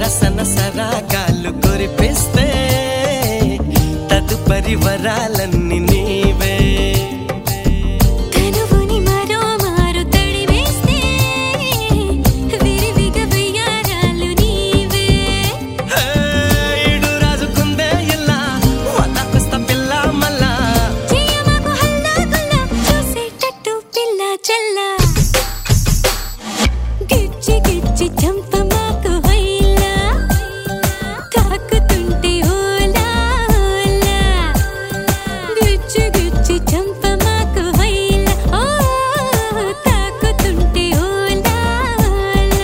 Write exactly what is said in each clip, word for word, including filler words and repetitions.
సరసన సరాగాలు కురిపిస్తే తదుపరి వరాలన్నీ నీవే. కనువుని మరో మారు తడివేస్తే విరివిగా వయ్యారాలు నీవే. ఈడు రాజుకుందే ఇలా వదకొస్తా పిల్ల మళ్ళా చేయమాకు హల్లా గుల్లా చూసేటట్టు పిల్ల చల్లా. గిచ్చి గిచ్చి చంపమాకు వైలా తాకుతుంటే ఓలా ఓలా. గిచ్చి గిచ్చి చంపమాకు వైలా ఓ తాకుతుంటే ఓలా ఓలా.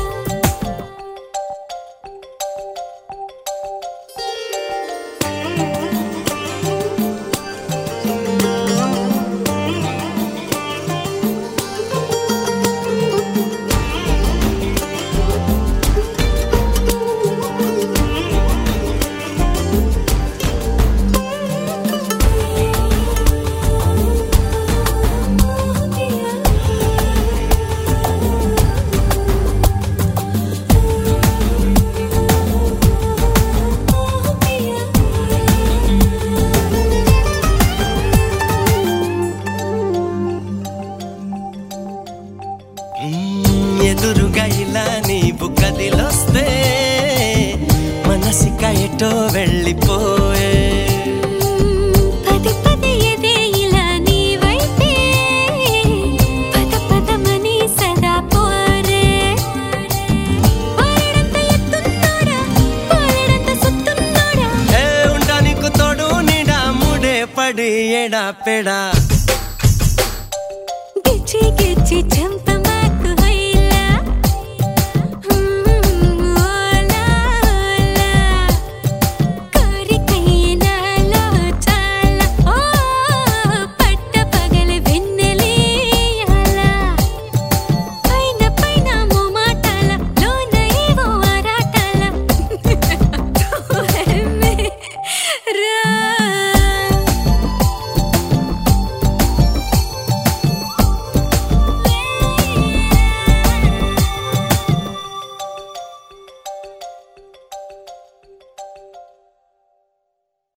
ఎదురుగా ఇలా నీవు కదిలొస్తే మనసిక ఎటో వెళ్ళిపోయే. పది పది ఎదే ఇలా నీ వైపే పద పదమని సదా పోరే. పోరడంత ఎత్తున్నోడా పోరడంత సుత్తున్నోడా. ఏ ఉంటా నీకు తోడు నీడా ముడే పడి ఎడా పెడా. గిచ్చి గిచ్చి చంప